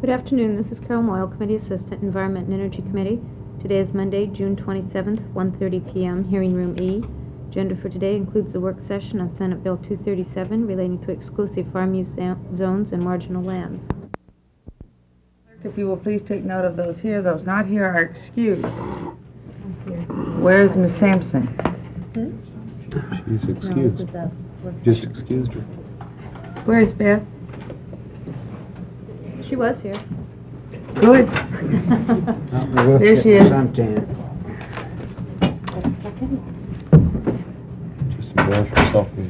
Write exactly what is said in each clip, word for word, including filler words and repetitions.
Good afternoon. This is Carol Moyle, Committee Assistant, Environment and Energy Committee. Today is Monday, June twenty-seventh, one thirty p m, Hearing Room E. Agenda for today includes a work session on Senate Bill two thirty-seven relating to exclusive farm use zones and marginal lands. If you will please take note of those here. Those not here are excused. Where's Miss Sampson? Hmm? She's excused. No, this is a work Just session. excused her. Where's Beth? She was here. Good. There she is. Just embarrass herself the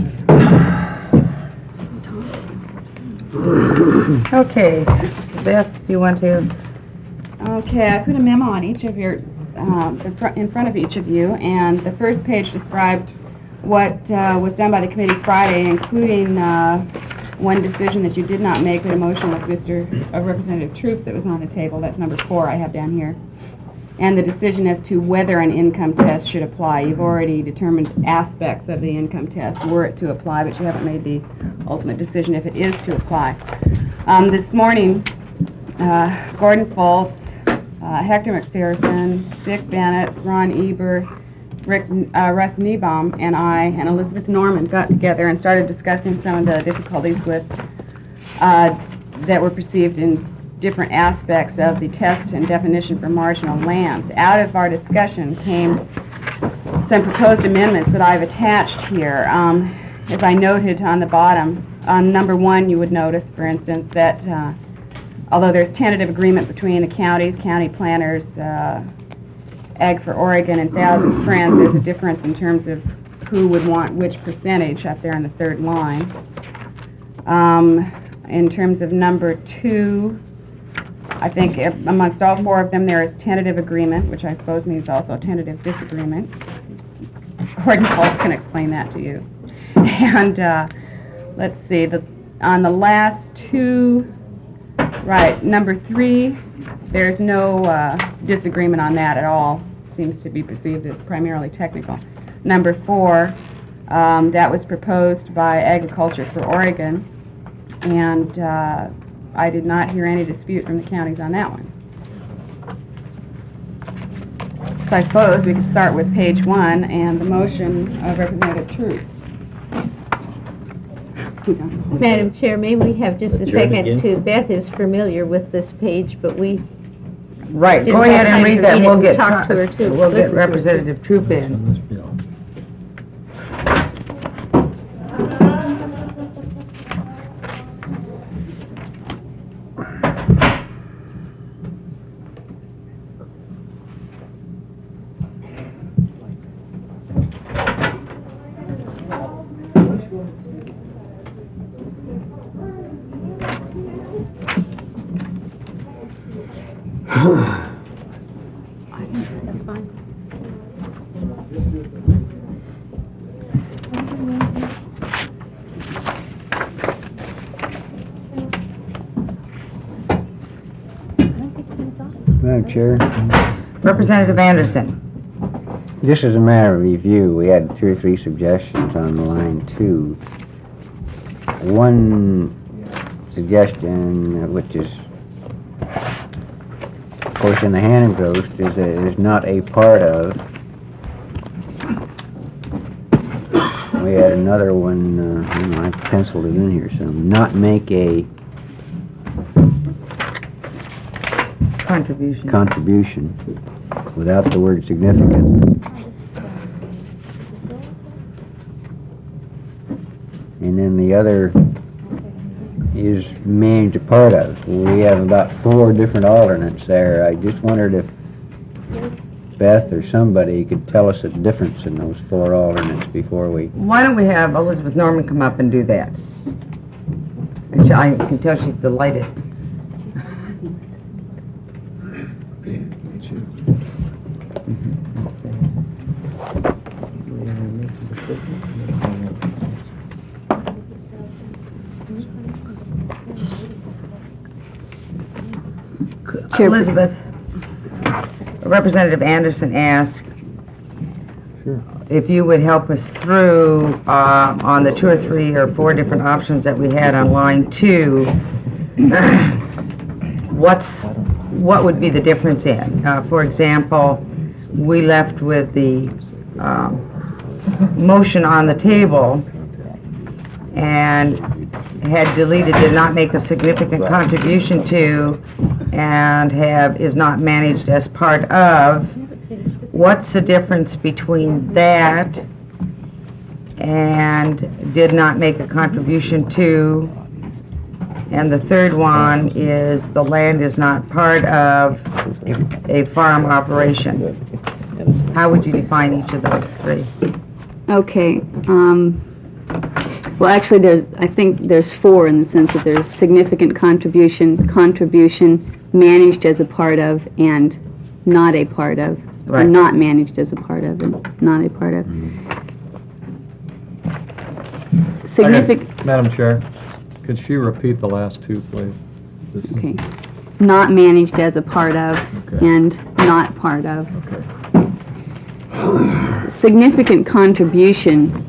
entire time. Okay. Beth, do you want to? Okay, I put a memo on each of your, um, in fr- in front of each of you, and the first page describes what uh, was done by the committee Friday, including uh, one decision that you did not make, but a motion with Mister Uh, Representative Troops that was on the table. That's number four I have down here. And the decision as to whether an income test should apply. You've already determined aspects of the income test were it to apply, but you haven't made the ultimate decision if it is to apply. Um, this morning, uh, Gordon Fultz, uh, Hector McPherson, Dick Bennett, Ron Eber, Rick, uh, Russ Niebaum, and I, and Elizabeth Norman got together and started discussing some of the difficulties with uh, that were perceived in different aspects of the test and definition for marginal lands. Out of our discussion came some proposed amendments that I've attached here. Um, as I noted on the bottom, on number one, you would notice, for instance, that uh, although there's tentative agreement between the counties, county planners, uh, Ag for Oregon, and Thousand Friends, there's a difference in terms of who would want which percentage up there on the third line. Um, in terms of number two, I think amongst all four of them there is tentative agreement, which I suppose means also tentative disagreement. Gordon Fultz can explain that to you. And uh, let's see, the, on the last two, right, number three, there's no uh, disagreement on that at all. It seems to be perceived as primarily technical. Number four, um, that was proposed by Agriculture for Oregon, and uh, I did not hear any dispute from the counties on that one. So I suppose we could start with page one and the motion of Representative Troops. Who's on? Madam Chair, may we have just a Adjourn second again? to, Beth is familiar with this page, but we Right. Didn't Go have ahead and time read to that. read it We'll and get talk to her, too. We'll Listen get to her, too. Representative Troop in. On this bill. That's fine. Madam Chair, Representative Anderson. just as a matter of review, we had two or three suggestions on line two. One suggestion, uh, which is, of course, in the Hannah Post, is, a, is not a part of. We had another one, uh, I don't know, I penciled it in here, so not make a Contribution. contribution without the word significant. And then the other is managed a part of. We have about four different alternates there. I just wondered if Beth or somebody could tell us the difference in those four alternates before we... Why don't we have Elizabeth Norman come up and do that? And she- I can tell she's delighted. Chair- Elizabeth, Representative Anderson asked Sure. if you would help us through uh, on the two or three or four different options that we had on line two. what's, what would be the difference in? Uh, For example, we left with the um, motion on the table and had deleted, did not make a significant contribution to, and have, is not managed as part of. What's the difference between that and did not make a contribution to? And the third one is the land is not part of a farm operation. How would you define each of those three? Okay, um, well, actually, there's, I think there's four in the sense that there's significant contribution, contribution, managed as a part of, and not a part of. Or Right. not managed as a part of, and not a part of. Significant, Madam Chair, could she repeat the last two, please? This- okay, not managed as a part of, Okay. and not part of. Okay. Significant contribution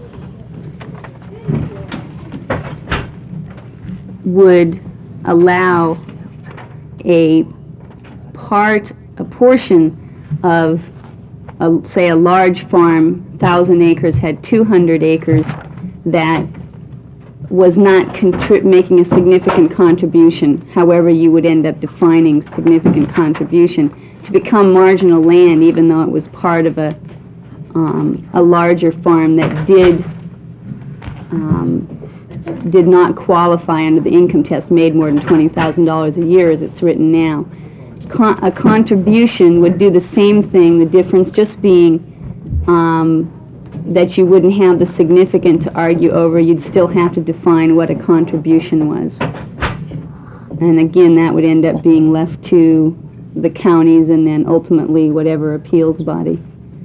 would allow a part, a portion of, a, say, a large farm, thousand acres, had two hundred acres, that was not contri- making a significant contribution, however you would end up defining significant contribution, to become marginal land, even though it was part of a, um, a larger farm that did, um, did not qualify under the income test, made more than twenty thousand dollars a year as it's written now. Con- a contribution would do the same thing, the difference just being um, that you wouldn't have the significant to argue over. You'd still have to define what a contribution was. And again, that would end up being left to the counties and then ultimately whatever appeals body.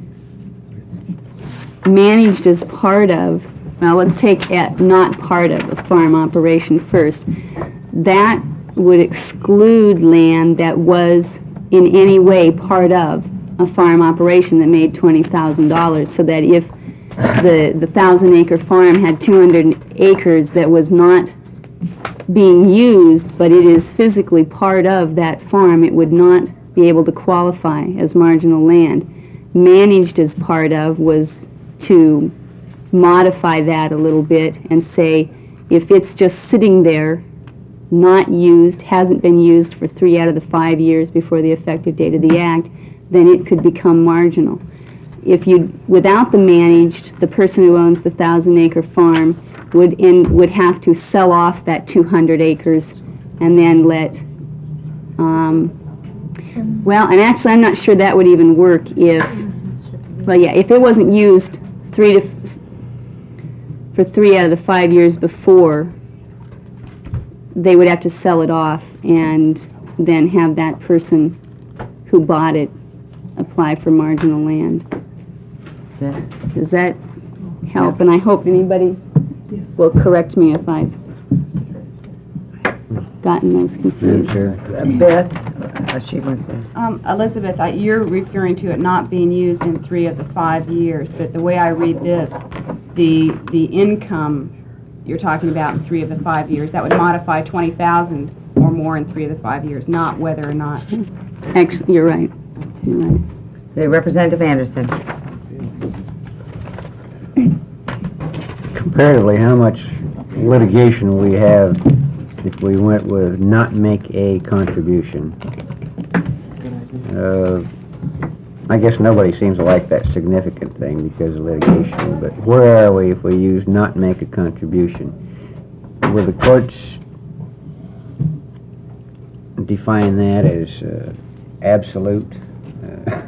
Managed as part of, well, let's take at not part of a farm operation first. That would exclude land that was in any way part of a farm operation that made twenty thousand dollars, so that if the the thousand acre farm had two hundred acres that was not being used, but it is physically part of that farm, it would not be able to qualify as marginal land. Managed as part of was to modify that a little bit and say, if it's just sitting there, not used, hasn't been used for three out of the five years before the effective date of the act, then it could become marginal. If you, without the managed, the person who owns the thousand acre farm would in, would have to sell off that two hundred acres and then let, um, well, and actually I'm not sure that would even work if, well, yeah, if it wasn't used three to, f- for three out of the five years before, they would have to sell it off and then have that person who bought it apply for marginal land. Yeah. Does that help? And I hope anybody will correct me if I've gotten those Madam confused. Chair. Uh, Beth, uh, she wants to ask. Um, Elizabeth, I- you're referring to it not being used in three of the five years, but the way I read this, the, the income you're talking about in three of the five years, that would modify twenty thousand or more in three of the five years, not whether or not. Actually, you're right. You're right. Okay, Representative Anderson. Comparatively, how much litigation will we have if we went with not make a contribution? Uh, I guess nobody seems to like that significant thing because of litigation, but where are we if we use not make a contribution? Will the courts define that as uh, absolute? Uh,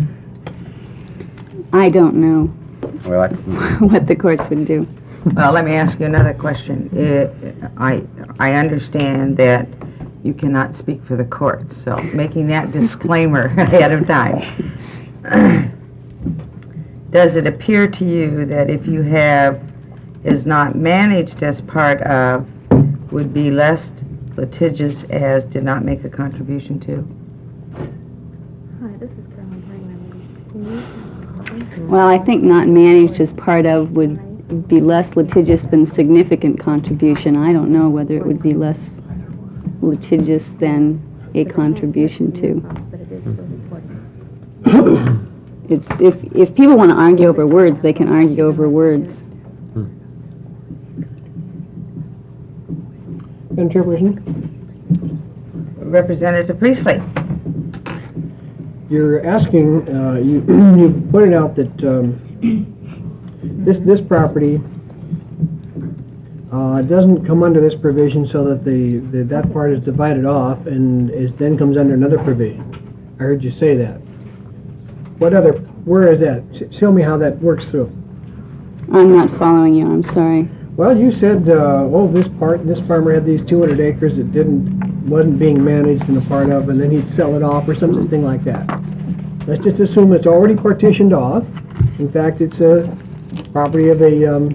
I don't know Well, I- what the courts would do. Well, let me ask you another question. Uh, I, I understand that you cannot speak for the courts, so making that disclaimer ahead of time. Does it appear to you that if you have is not managed as part of would be less litigious as did not make a contribution to? Hi, this is Carolyn Herring. Can you- Well, I think not managed as part of would be less litigious than significant contribution. I don't know whether it would be less litigious than a contribution to. But it is still reported. It's, if, if people want to argue over words, they can argue over words. Madam Chairperson, Representative Priestley. you're asking, uh, you you pointed out that um, this this property uh, doesn't come under this provision, so that the, the that part is divided off and is then comes under another provision. I heard you say that. What other? Where is that? S- Show me how that works through. I'm not following you, I'm sorry. Well, you said, uh, oh, this part, this farmer had these two hundred acres that didn't, wasn't being managed in a part of, and then he'd sell it off or something like that. Let's just assume it's already partitioned off. In fact, it's a property of a, um,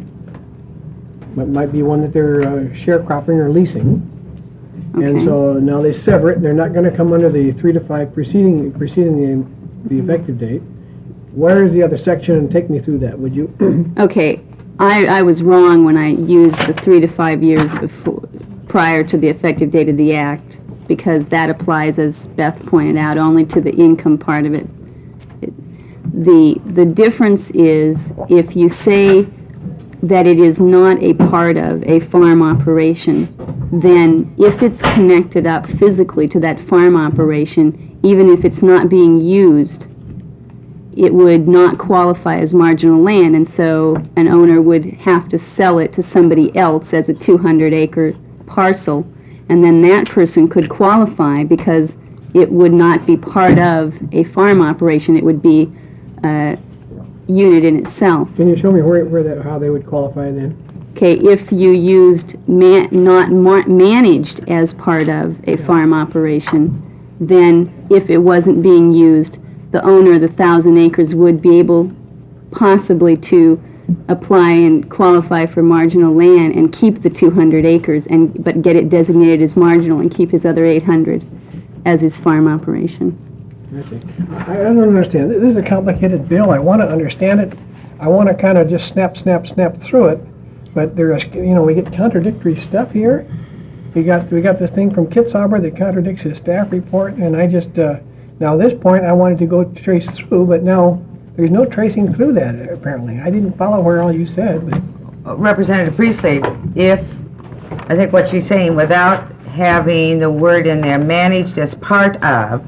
might, might be one that they're uh, sharecropping or leasing. And Okay. so now they sever it, and they're not gonna come under the three to five preceding, preceding the, the effective date. Where is the other section, and take me through that, would you? Okay, I, I was wrong when I used the three to five years before, prior to the effective date of the act, because that applies, as Beth pointed out, only to the income part of it. It- The, the difference is if you say that it is not a part of a farm operation, then if it's connected up physically to that farm operation, even if it's not being used, it would not qualify as marginal land, and so an owner would have to sell it to somebody else as a two hundred acre parcel, and then that person could qualify because it would not be part of a farm operation, it would be a unit in itself. Can you show me where, where that, how they would qualify then? Okay, if you used man, not mar- managed as part of a farm operation, then if it wasn't being used, the owner of the thousand acres would be able possibly to apply and qualify for marginal land and keep the two hundred acres, and but get it designated as marginal and keep his other eight hundred as his farm operation. I see. I I don't understand. This is a complicated bill. I want to understand it. I want to kind of just snap, snap, snap through it. But there's, you know, we get contradictory stuff here. We got, we got this thing from Kitzhaber that contradicts his staff report, and I just, uh, now at this point, I wanted to go trace through, but now there's no tracing through that, apparently. I didn't follow where all you said, but Representative Priestley, if, I think what she's saying, without having the word in there, managed as part of,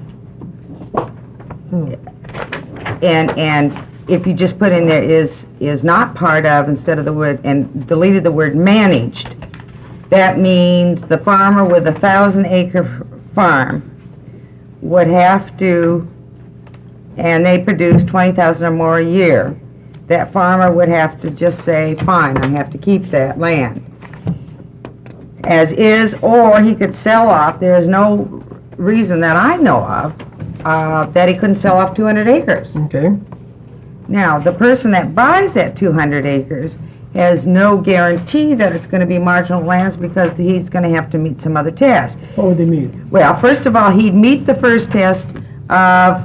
and, and if you just put in there is, is not part of instead of the word, and deleted the word managed, that means the farmer with a thousand acre farm would have to, and they produce twenty thousand or more a year, that farmer would have to just say, fine, I have to keep that land as is, or he could sell off. There is no reason that I know of uh, that he couldn't sell off two hundred acres. okay. Now, the person that buys that two hundred acres has no guarantee that it's going to be marginal lands because he's going to have to meet some other test. What would they mean? Well, first of all, he'd meet the first test of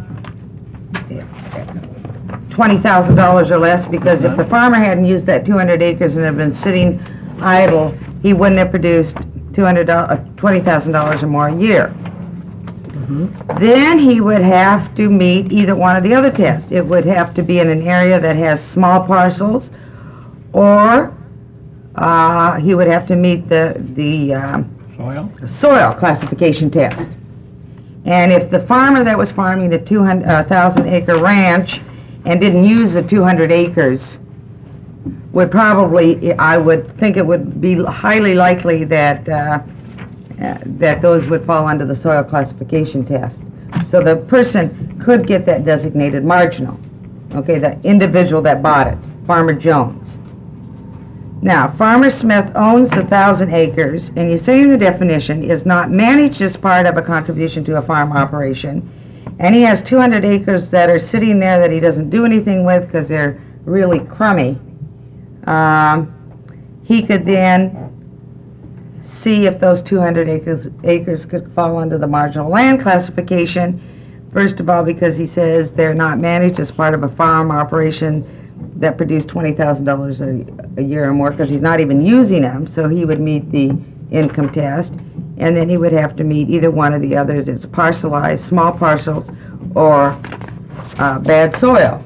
twenty thousand dollars or less, because if the farmer hadn't used that two hundred acres and had been sitting idle, he wouldn't have produced two hundred, uh, twenty thousand dollars or more a year. Then he would have to meet either one of the other tests. It would have to be in an area that has small parcels, or uh, he would have to meet the, the um, Soil? soil classification test. And if the farmer that was farming a two hundred, uh, thousand acre ranch and didn't use the two hundred acres, would probably, I would think it would be highly likely that, uh, uh, that those would fall under the soil classification test. So the person could get that designated marginal, okay, the individual that bought it, Farmer Jones. Now, Farmer Smith owns the thousand acres, and you say in the definition, is not managed as part of a contribution to a farm operation, and he has two hundred acres that are sitting there that he doesn't do anything with because they're really crummy. Um, he could then see if those two hundred acres, acres could fall under the marginal land classification. First of all, because he says they're not managed as part of a farm operation that produced twenty thousand dollars a year or more, because he's not even using them, so he would meet the income test. and then he would have to meet either one of the others. It's parcelized, small parcels, or uh, bad soil.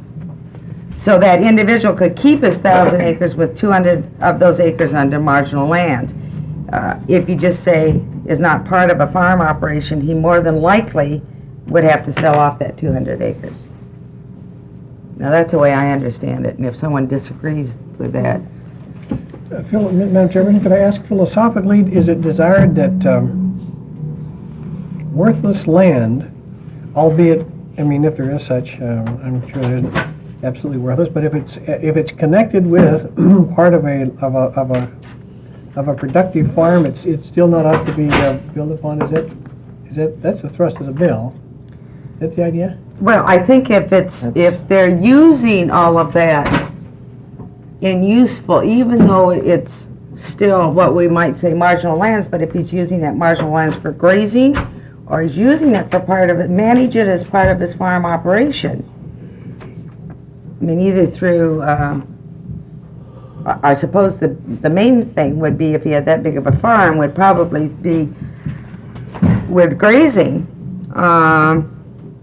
So that individual could keep his thousand acres with two hundred of those acres under marginal land. Uh, if you just say is not part of a farm operation, he more than likely would have to sell off that two hundred acres. Now, that's the way I understand it, and if someone disagrees with that, Uh, Phil, Madam Chairman, could I ask philosophically, is it desired that um, worthless land, albeit, I mean, if there is such, um, I'm sure there's absolutely worthless, but if it's if it's connected with part of a of a of a of a productive farm, it's it's still not ought to be uh, built upon. Is it? Is that that's the thrust of the bill? Is that the idea? well, I think if it's, if they're using all of that in useful, even though it's still what we might say marginal lands, but if he's using that marginal lands for grazing, or he's using it for part of it, manage it as part of his farm operation. I mean, either through, um, I I suppose the, the main thing would be, if he had that big of a farm, would probably be with grazing. Um,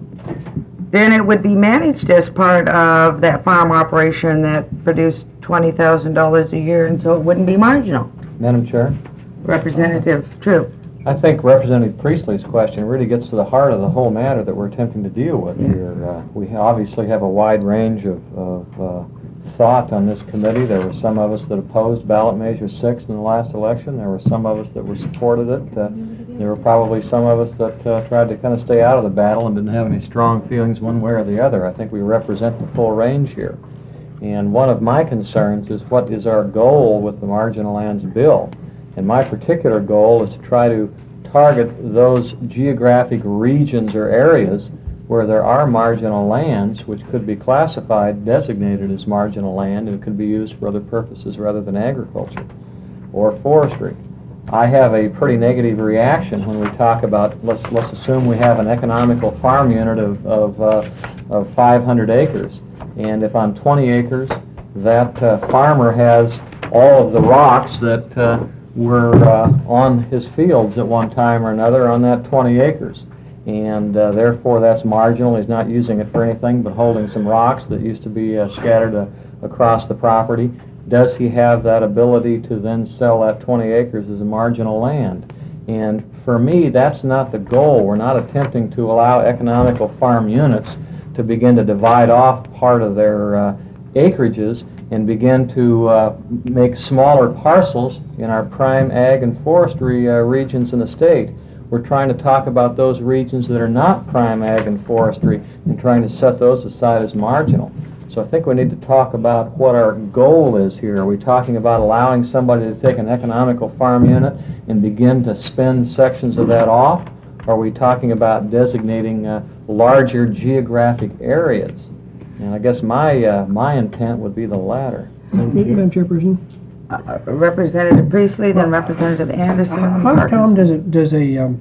then it would be managed as part of that farm operation that produced twenty thousand dollars a year, and so it wouldn't be marginal. Madam Chair, Representative Troop. I think Representative Priestley's question really gets to the heart of the whole matter that we're attempting to deal with here. Uh, we ha- obviously have a wide range of, of uh, thought on this committee. There were some of us that opposed ballot measure six in the last election. There were some of us that were supported it. Uh, there were probably some of us that uh, tried to kind of stay out of the battle and didn't have any strong feelings one way or the other. I think we represent the full range here. And one of my concerns is, what is our goal with the Marginal Lands Bill? And my particular goal is to try to target those geographic regions or areas where there are marginal lands, which could be classified, designated as marginal land, and could be used for other purposes rather than agriculture or forestry. I have a pretty negative reaction when we talk about, let's let's assume we have an economical farm unit of of, uh, of five hundred acres, and if on twenty acres, that uh, farmer has all of the rocks that uh, were uh, on his fields at one time or another on that twenty acres. And uh, therefore that's marginal. He's not using it for anything but holding some rocks that used to be uh, scattered uh, across the property. Does he have that ability to then sell that twenty acres as a marginal land? And for me, that's not the goal. We're not attempting to allow economical farm units to begin to divide off part of their uh, acreages and begin to uh, make smaller parcels in our prime ag and forestry uh, regions in the state. We're trying to talk about those regions that are not prime ag and forestry and trying to set those aside as marginal. So I think we need to talk about what our goal is here. Are we talking about allowing somebody to take an economical farm unit and begin to spin sections of that off? Or are we talking about designating uh, larger geographic areas? And I guess my uh, my intent would be the latter. Madam Chairperson? Uh, Representative Priestley, then Representative Anderson. and How come Parkinson. does it, does a, um,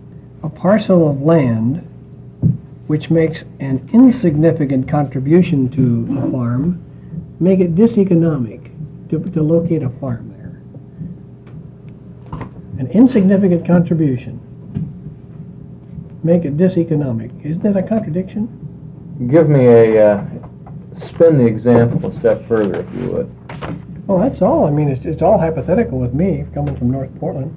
a parcel of land which makes an insignificant contribution to a farm make it diseconomic to, to locate a farm there? An insignificant contribution make it diseconomic. Isn't that a contradiction? Give me a, uh, spin the example a step further, if you would. Well, that's all. I mean, it's, it's all hypothetical with me, coming from North Portland.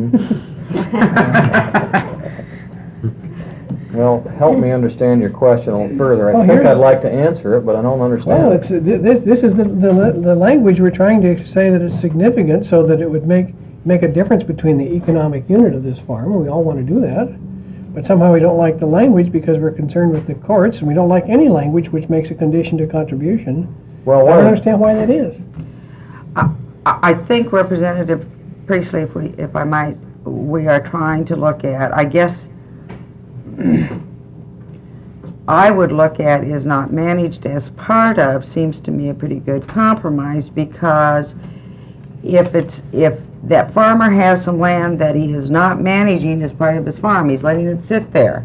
Well, help me understand your question a little further. I Oh, think here's- I'd like to answer it, but I don't understand Well, it. it's, this, this is the, the, the language we're trying to say that it's significant so that it would make, make a difference between the economic unit of this farm, and we all want to do that. But somehow we don't like the language because we're concerned with the courts, and we don't like any language which makes a condition to contribution. Well, I what don't I- understand why that is. I I think Representative Priestley, if we, if I might, we are trying to look at, I guess, I would look at is not managed as part of, seems to me a pretty good compromise, because if it's, if that farmer has some land that he is not managing as part of his farm, he's letting it sit there.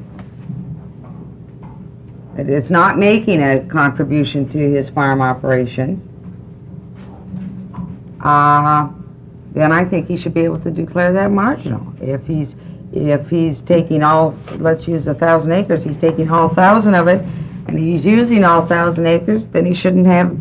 It- It's not making a contribution to his farm operation. Uh, then I think he should be able to declare that marginal. If he's, if he's taking all, let's use a thousand acres, he's taking all thousand of it, and he's using all thousand acres, then he shouldn't have,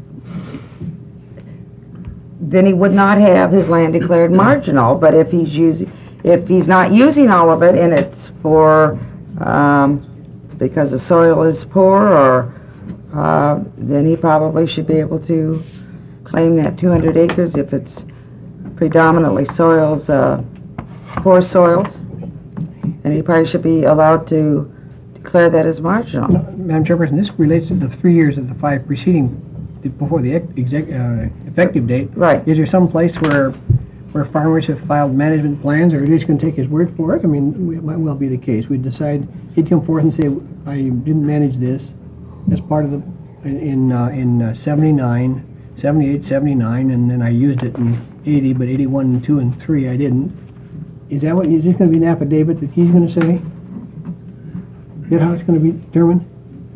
then he would not have his land declared marginal. But if he's using, if he's not using all of it and it's for, um, because the soil is poor, or, uh, then he probably should be able to claim that two hundred acres if it's predominantly soils, uh, poor soils, and he probably should be allowed to declare that as marginal. Madam Chairperson, this relates to the three years of the five preceding, before the ex- exec, uh, effective date. Right. Is there some place where, where farmers have filed management plans, or are you just gonna take his word for it? I mean, it might well be the case. We'd decide, he'd come forth and say, I didn't manage this as part of the, in, in, uh, in uh, seventy-nine, seventy-eight, seventy-nine, and then I used it in eighty, but eighty-one, and two, and three, I didn't. Is that what, is this gonna be an affidavit that he's gonna say? Is that how it's gonna be determined?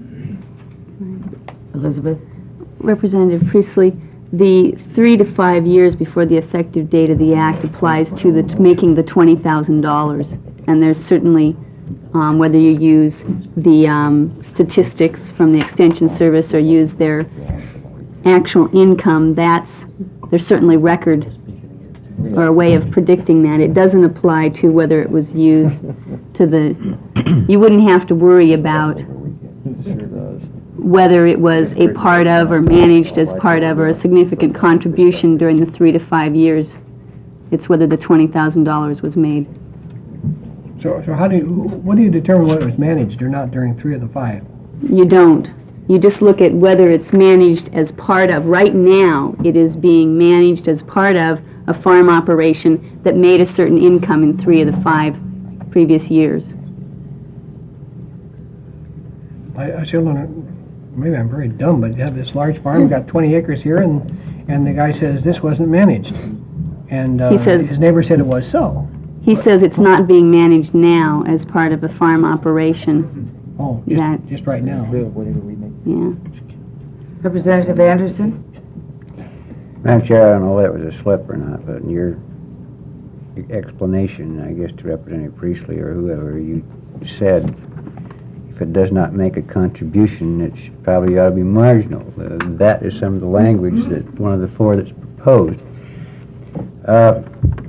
Elizabeth? Representative Priestley, the three to five years before the effective date of the act applies to the, to making the twenty thousand dollars. And there's certainly, um, whether you use the um, statistics from the Extension Service or use their actual income, that's, there's certainly record or a way of predicting that. It doesn't apply to whether it was used to the, you wouldn't have to worry about whether it was a part of or managed as part of or a significant contribution during the three to five years. It's whether the twenty thousand dollars was made. So, so how do you, what do you determine whether it was managed or not during three of the five? You don't. You just look at whether it's managed as part of. Right now, it is being managed as part of a farm operation that made a certain income in three of the five previous years. I, I still don't, maybe I'm very dumb, but you have this large farm, you got twenty acres here, and, and the guy says this wasn't managed. And uh, He says- his neighbor said it was so. He says it's not being managed now as part of a farm operation. Oh, That- just, just right now. Yeah. Representative Anderson? Madam Chair, I don't know if that was a slip or not, but in your explanation, I guess to Representative Priestley or whoever, you said if it does not make a contribution, it sh- probably ought to be marginal. Uh, that is some of the language that one of the four that's proposed. Uh,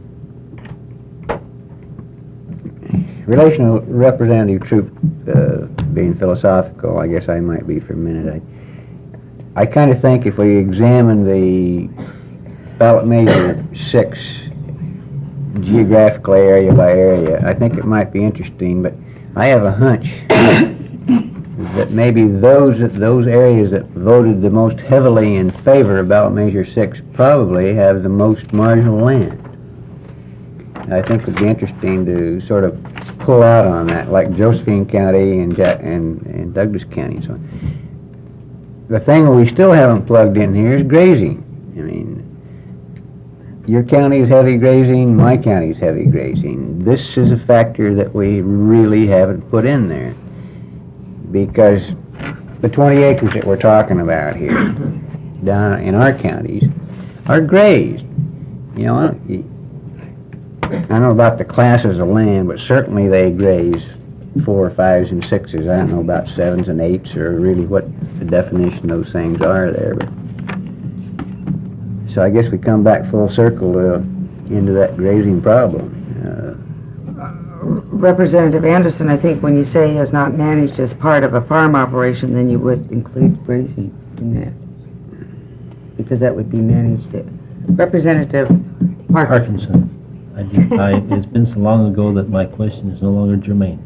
relation to Representative Troop uh, being philosophical, I guess I might be for a minute. I, I kind of think if we examine the ballot measure six geographically, area by area, I think it might be interesting, but I have a hunch that maybe those those areas that voted the most heavily in favor of ballot measure six probably have the most marginal land. I think it would be interesting to sort of pull out on that, like Josephine County and, ja- and, and Douglas County and so on. The thing we still haven't plugged in here is grazing. I mean, your county is heavy grazing, my county is heavy grazing. This is a factor that we really haven't put in there, because the twenty acres that we're talking about here down in our counties are grazed. You know, I don't know about the classes of land, but certainly they graze four, fives, and sixes. I don't know about sevens and eights, or really what the definition of those things are there. But so I guess we come back full circle uh, into that grazing problem. Uh, Representative Anderson, I think when you say is not managed as part of a farm operation, then you would include grazing in that, because that would be managed. Representative Parkinson. Parkinson. I did, I, it's been so long ago that my question is no longer germane.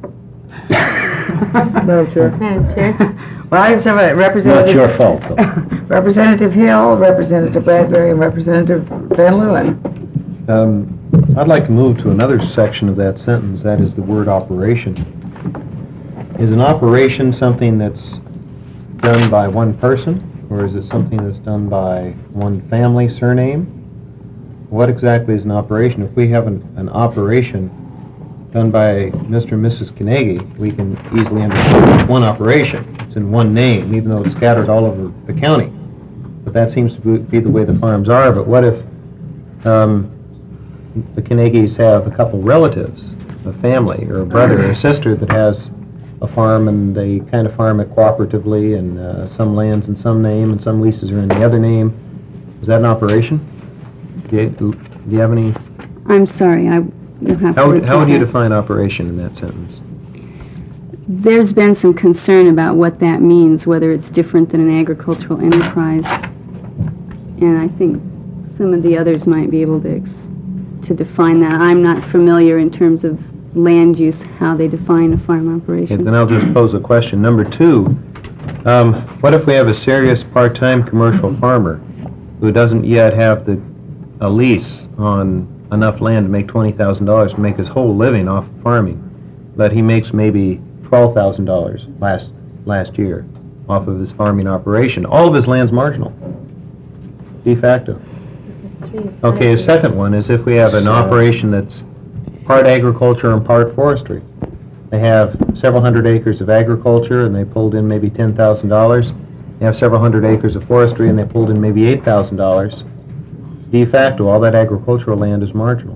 Madam Chair. Madam Chair? Well, I have some, uh, Representative... Not your fault, though. Representative Hill, Representative Bradbury, and Representative Van Leeuwen. Um, I'd like to move to another section of that sentence, that is the word operation. Is an operation something that's done by one person, or is it something that's done by one family surname? What exactly is an operation? If we have an, an operation done by Mister and Missus Carnegie, we can easily understand it's one operation. It's in one name, even though it's scattered all over the county. But that seems to be the way the farms are. But what if um, the Carnegies have a couple relatives, a family, or a brother or a sister that has a farm, and they kind of farm it cooperatively, and uh, some land's in some name, and some leases are in the other name. Is that an operation? Do you, do you have any? I'm sorry, I, you'll have to How, repeat how would you that. define operation in that sentence? There's been some concern about what that means, whether it's different than an agricultural enterprise. And I think some of the others might be able to, ex- to define that. I'm not familiar in terms of land use, how they define a farm Okay, operation. then I'll just pose a question. Number two, um, what if we have a serious part-time commercial farmer who doesn't yet have the, a lease on enough land to make twenty thousand dollars to make his whole living off farming, but he makes maybe twelve thousand dollars last, last year off of his farming operation? All of his land's marginal, de facto. Okay, a second one is if we have an operation that's part agriculture and part forestry. They have several hundred acres of agriculture and they pulled in maybe ten thousand dollars. They have several hundred acres of forestry and they pulled in maybe eight thousand dollars. De facto, all that agricultural land is marginal.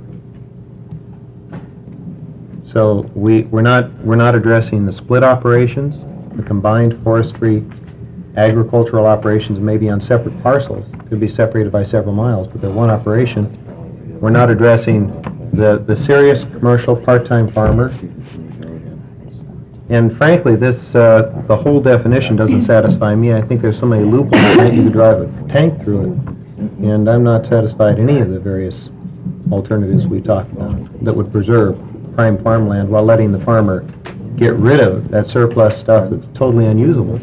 So we, we're not, we're not addressing the split operations, the combined forestry, agricultural operations maybe on separate parcels, could be separated by several miles, but they're one operation. We're not addressing the, the serious commercial part-time farmer. And frankly, this, uh, the whole definition doesn't satisfy me. I think there's so many loopholes that you could drive a tank through it. And I'm not satisfied any of the various alternatives we talked about that would preserve prime farmland while letting the farmer get rid of that surplus stuff that's totally unusable.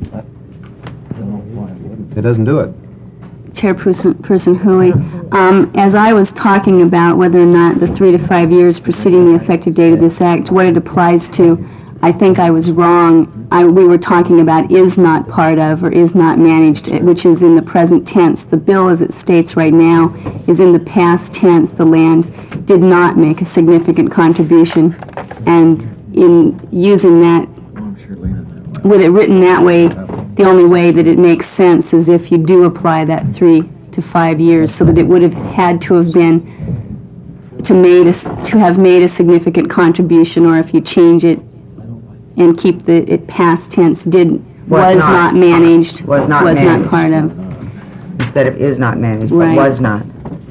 It doesn't do it. Chairperson Person Hooley, um, as I was talking about whether or not the three to five years preceding the effective date of this act, what it applies to, I think I was wrong. I, we were talking about is not part of or is not managed, which is in the present tense. The bill as it states right now is in the past tense. The land did not make a significant contribution, and in using that, with it written that way, the only way that it makes sense is if you do apply that three to five years, so that it would have had to have been to made a, to have made a significant contribution, or if you change it and keep the it past tense, did was, Was not, not. managed, Was not was managed. not part of. Instead of is not managed, but Right. was not.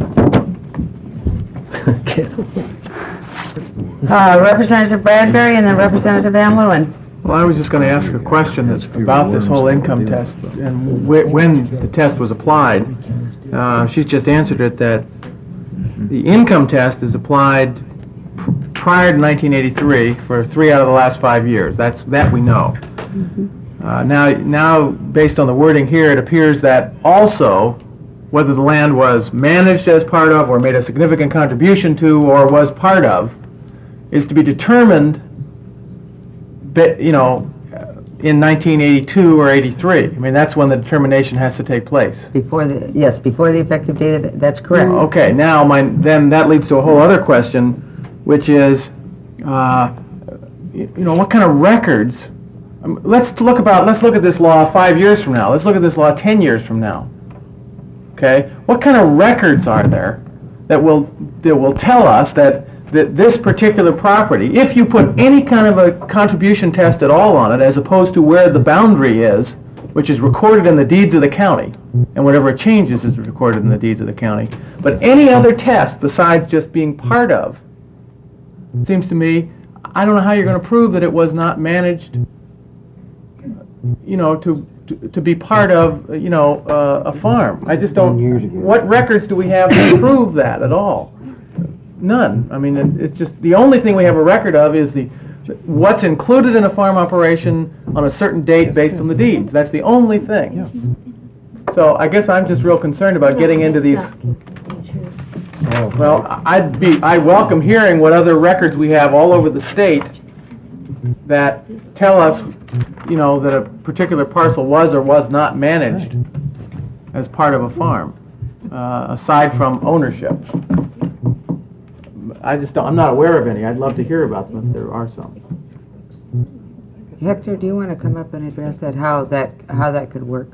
Uh, Representative Bradbury and then Representative Van Leeuwen. Well, I was just going to ask a question that's about this whole income test and wh- when the test was applied. Uh, She's just answered it that the income test is applied pr- prior to nineteen eighty-three for three out of the last five years. That's, that we know. Uh, Now, now, based on the wording here, it appears that also whether the land was managed as part of or made a significant contribution to or was part of is to be determined But, you know, in nineteen eighty-two or eighty-three. I mean, that's when the determination has to take place. Before the, yes, before the effective date, of- that's correct. Okay, now, my, then that leads to a whole other question, which is, uh, y- you know, what kind of records? um, Let's look about, let's look at this law five years from now. Let's look at this law ten years from now. Okay? What kind of records are there that will, that will tell us that that this particular property, if you put any kind of a contribution test at all on it, as opposed to where the boundary is, which is recorded in the deeds of the county, and whatever it changes is recorded in the deeds of the county, but any other test besides just being part of, it seems to me, I don't know how you're going to prove that it was not managed, you know, to, to, to be part of, you know, uh, a farm. I just don't, what records do we have to prove that at all? None. I mean, it- it's just, the only thing we have a record of is the, what's included in a farm operation on a certain date based on the deeds. That's the only thing. So I guess I'm just real concerned about getting into these, well, I'd be, I welcome hearing what other records we have all over the state that tell us, you know, that a particular parcel was or was not managed as part of a farm, uh, aside from ownership. I just don't, I'm not aware of any. I'd love to hear about them if there are some. Hector, do you want to come up and address that, how that, how that could work?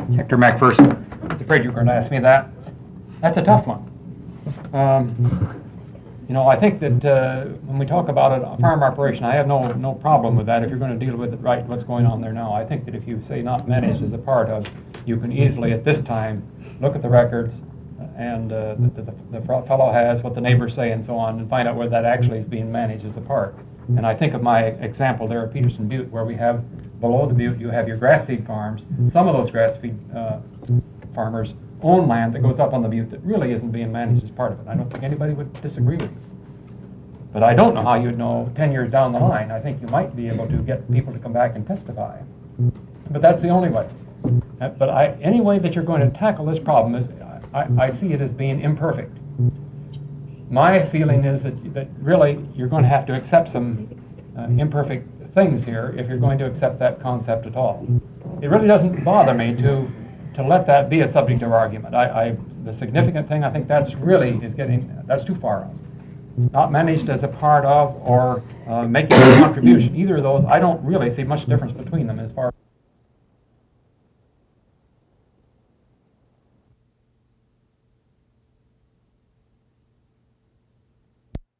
Hector MacPherson. I was afraid you were going to ask me that. That's a tough one. Um, you know, I think that uh, when we talk about a farm operation, I have no no problem with that if you're going to deal with it right, what's going on there now. I think that if you say not managed as a part of, you can easily at this time look at the records and uh, that the, the fellow has, what the neighbors say and so on, and find out whether that actually is being managed as a part. And I think of my example there at Peterson Butte, where we have below the butte, you have your grass seed farms. Some of those grass feed uh, farmers own land that goes up on the butte that really isn't being managed as part of it. I don't think anybody would disagree with you. But I don't know how you'd know ten years down the line. I think you might be able to get people to come back and testify. But that's the only way. Uh, But I, any way that you're going to tackle this problem is, I, I see it as being imperfect. My feeling is that, that really you're going to have to accept some uh, imperfect things here if you're going to accept that concept at all. It really doesn't bother me to to let that be a subject of argument. I, I the significant thing, I think that's really is getting, that's too far out. Not managed as a part of or uh, making a contribution. Either of those, I don't really see much difference between them as far as